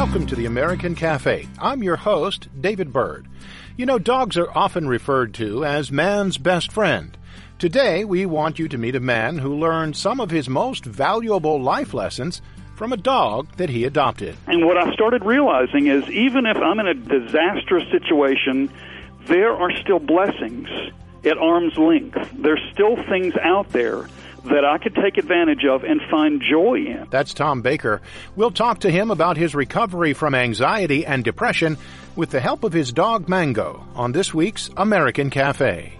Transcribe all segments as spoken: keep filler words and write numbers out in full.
Welcome to the American Cafe. I'm your host, David Byrd. You know, dogs are often referred to as man's best friend. Today, we want you to meet a man who learned some of his most valuable life lessons from a dog that he adopted. And what I started realizing is even if I'm in a disastrous situation, there are still blessings at arm's length. There's still things out there that I could take advantage of and find joy in. That's Tom Baker. We'll talk to him about his recovery from anxiety and depression with the help of his dog Mango on this week's American Cafe.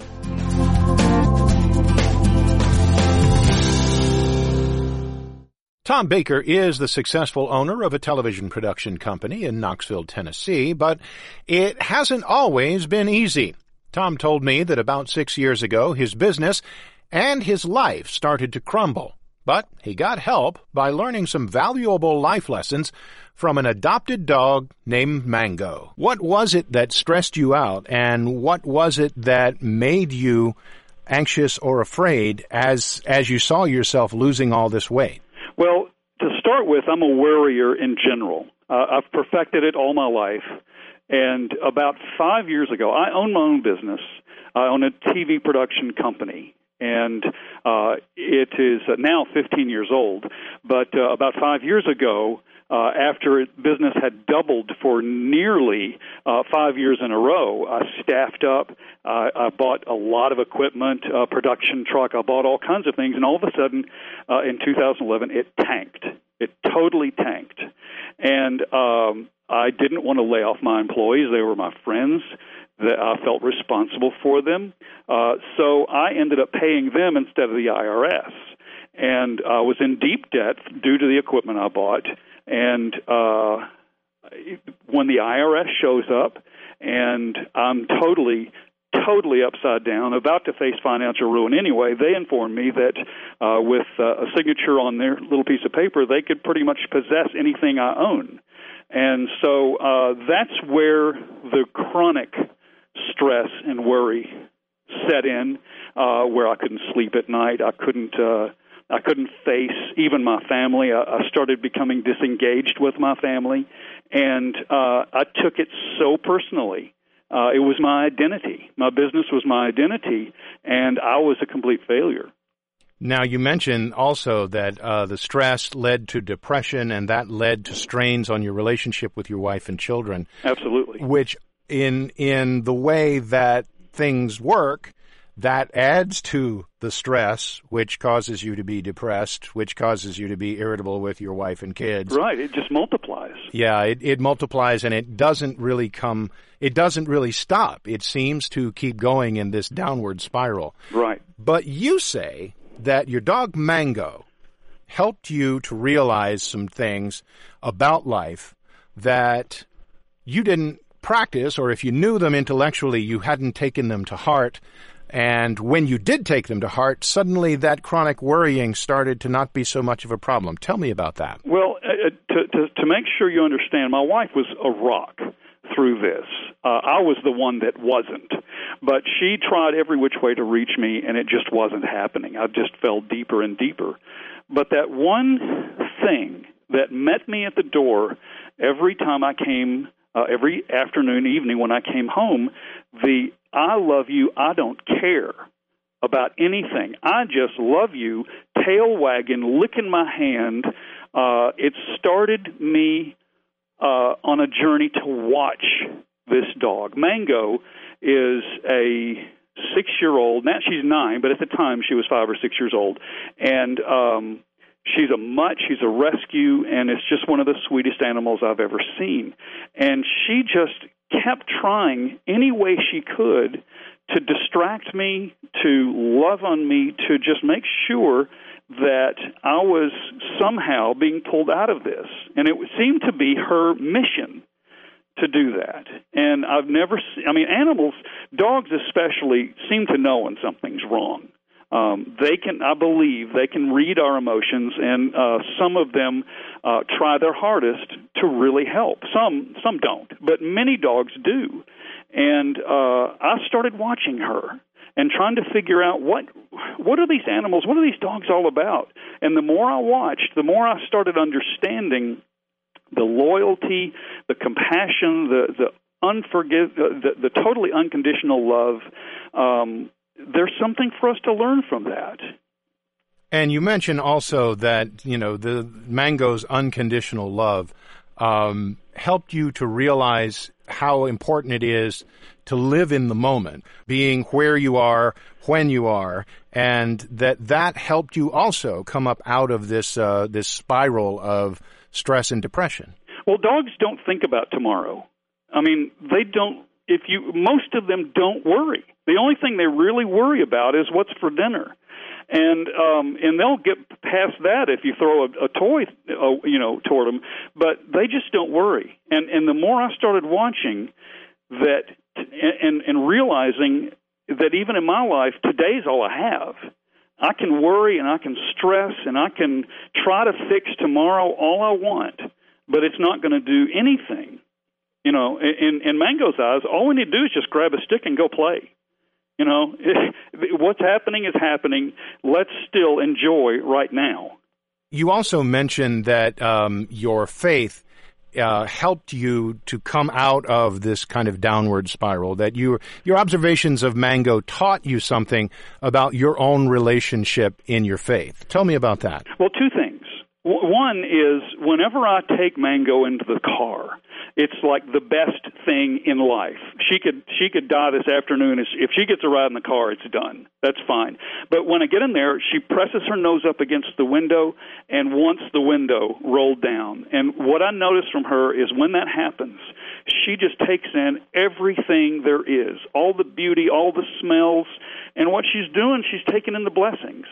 Tom Baker is the successful owner of a television production company in Knoxville, Tennessee, but it hasn't always been easy. Tom told me that about six years ago, his business and his life started to crumble, but he got help by learning some valuable life lessons from an adopted dog named Mango. What was it that stressed you out, and what was it that made you anxious or afraid as as you saw yourself losing all this weight? Well, to start with, I'm a worrier in general. Uh, I've perfected it all my life, and about five years ago, I own my own business. I own a T V production company. And uh, it is now fifteen years old. But uh, about five years ago, uh, after business had doubled for nearly uh, five years in a row, I staffed up. Uh, I bought a lot of equipment, a production truck. I bought all kinds of things. And all of a sudden, uh, in two thousand eleven, it tanked. It totally tanked. And um, I didn't want to lay off my employees. They were my friends. That I felt responsible for them. Uh, so I ended up paying them instead of the I R S. And I was in deep debt due to the equipment I bought. And uh, when the I R S shows up, and I'm totally, totally upside down, about to face financial ruin anyway, they informed me that uh, with uh, a signature on their little piece of paper, they could pretty much possess anything I own. And so uh, that's where the chronic stress and worry set in, uh, where I couldn't sleep at night. I couldn't, uh, I couldn't face even my family. I, I started becoming disengaged with my family, and uh, I took it so personally. Uh, it was my identity. My business was my identity, and I was a complete failure. Now, you mentioned also that uh, the stress led to depression, and that led to strains on your relationship with your wife and children. Absolutely. Which in in the way that things work, that adds to the stress, which causes you to be depressed, which causes you to be irritable with your wife and kids. Right, it just multiplies. Yeah, it, it multiplies, and it doesn't really come, it doesn't really stop. It seems to keep going in this downward spiral. Right. But you say that your dog Mango helped you to realize some things about life that you didn't practice, or if you knew them intellectually, you hadn't taken them to heart. And when you did take them to heart, suddenly that chronic worrying started to not be so much of a problem. Tell me about that. Well, uh, to, to, to make sure you understand, my wife was a rock through this. Uh, I was the one that wasn't. But she tried every which way to reach me, and it just wasn't happening. I just fell deeper and deeper. But that one thing that met me at the door every time I came Uh, every afternoon, evening when I came home, the I love you, I don't care about anything. I just love you, tail wagging, licking my hand. Uh, it started me uh, on a journey to watch this dog. Mango is a six-year-old. Now she's nine, but at the time she was five or six years old. And um she's a mutt, she's a rescue, and it's just one of the sweetest animals I've ever seen. And she just kept trying any way she could to distract me, to love on me, to just make sure that I was somehow being pulled out of this. And it seemed to be her mission to do that. And I've never seen, I mean, animals, dogs especially, seem to know when something's wrong. Um, they can, I believe, they can read our emotions, and uh, some of them uh, try their hardest to really help. Some, some don't, but many dogs do. And uh, I started watching her and trying to figure out what, what are these animals, what are these dogs all about? And the more I watched, the more I started understanding the loyalty, the compassion, the the unforgive, the, the totally unconditional love. Um, there's something for us to learn from that. And you mentioned also that, you know, the Mango's unconditional love um, helped you to realize how important it is to live in the moment, being where you are, when you are, and that that helped you also come up out of this uh, this spiral of stress and depression. Well, dogs don't think about tomorrow. I mean, they don't. If you, most of them don't worry. The only thing they really worry about is what's for dinner. And um, and they'll get past that if you throw a, a toy, uh, you know, toward them. But they just don't worry. And and the more I started watching that, and and realizing that even in my life, today's all I have. I can worry and I can stress and I can try to fix tomorrow all I want, but it's not going to do anything. You know, in in Mango's eyes, all we need to do is just grab a stick and go play. You know, what's happening is happening. Let's still enjoy right now. You also mentioned that um, your faith uh, helped you to come out of this kind of downward spiral, that you, your observations of Mango taught you something about your own relationship in your faith. Tell me about that. Well, two things. One is whenever I take Mango into the car, it's like the best thing in life. She could she could die this afternoon. If she gets a ride in the car, it's done. That's fine. But when I get in there, she presses her nose up against the window and wants the window rolled down. And what I notice from her is when that happens, she just takes in everything there is, all the beauty, all the smells. And what she's doing, she's taking in the blessings.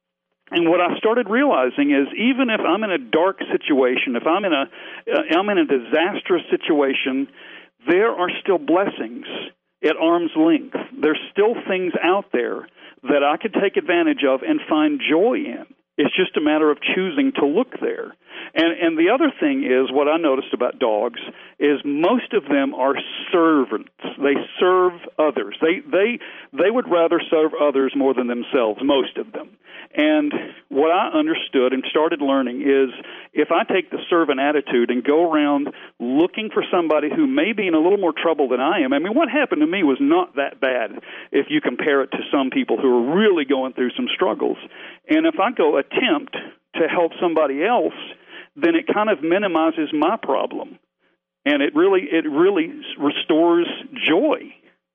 And what I started realizing is even if I'm in a dark situation, if I'm in a uh, I'm in a disastrous situation, there are still blessings at arm's length. There's still things out there that I could take advantage of and find joy in. It's just a matter of choosing to look there. And and the other thing is, what I noticed about dogs is most of them are servants. They serve others. They they they would rather serve others more than themselves, most of them. And what I understood and started learning is if I take the servant attitude and go around looking for somebody who may be in a little more trouble than I am. I mean, what happened to me was not that bad if you compare it to some people who are really going through some struggles. And if I go attempt to help somebody else, then it kind of minimizes my problem. And it really it really restores joy.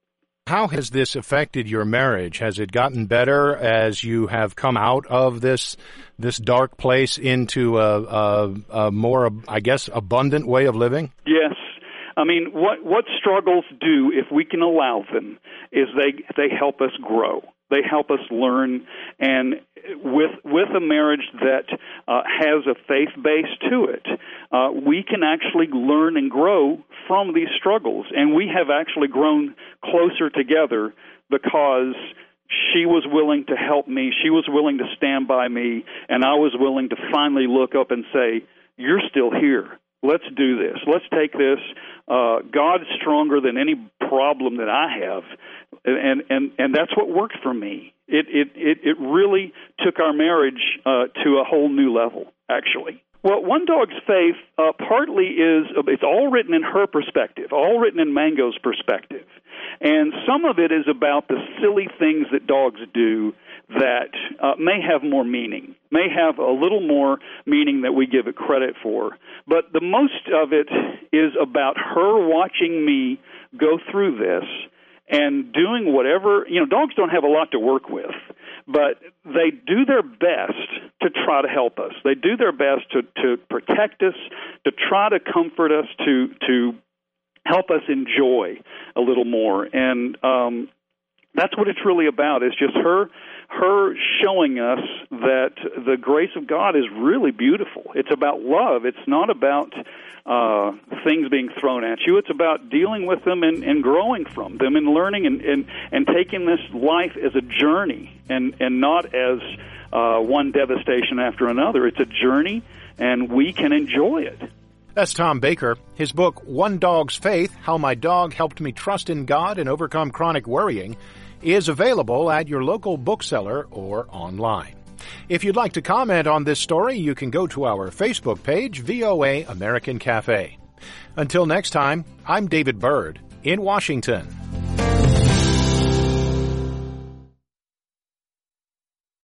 How has this affected your marriage? Has it gotten better as you have come out of this this dark place into a, a, a more, I guess, abundant way of living? Yes. I mean, what what struggles do, if we can allow them, is they they help us grow. They help us learn, and with with a marriage that uh, has a faith base to it, uh, we can actually learn and grow from these struggles. And we have actually grown closer together because she was willing to help me. She was willing to stand by me, and I was willing to finally look up and say, "You're still here. Let's do this. Let's take this. Uh, God's stronger than any problem that I have." And, and, and that's what worked for me. It, it, it, it really took our marriage uh, to a whole new level, actually. Well, One Dog's faith uh, partly is, it's all written in her perspective, all written in Mango's perspective. And some of it is about the silly things that dogs do that uh, may have more meaning, may have a little more meaning that we give it credit for. But the most of it is about her watching me go through this and doing whatever, you know, dogs don't have a lot to work with, but they do their best to try to help us. They do their best to, to protect us, to try to comfort us, to to help us enjoy a little more. And um, that's what it's really about, is just her her showing us that the grace of God is really beautiful. It's about love. It's not about uh, things being thrown at you. It's about dealing with them and, and growing from them and learning and, and, and taking this life as a journey and, and not as uh, one devastation after another. It's a journey, and we can enjoy it. That's Tom Baker. His book, One Dog's Faith, How My Dog Helped Me Trust in God and Overcome Chronic Worrying, is available at your local bookseller or online. If you'd like to comment on this story, you can go to our Facebook page, V O A American Cafe. Until next time, I'm David Byrd in Washington.